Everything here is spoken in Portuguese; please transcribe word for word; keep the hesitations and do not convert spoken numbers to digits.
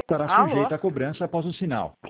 estará Alô? sujeita à cobrança após o sinal.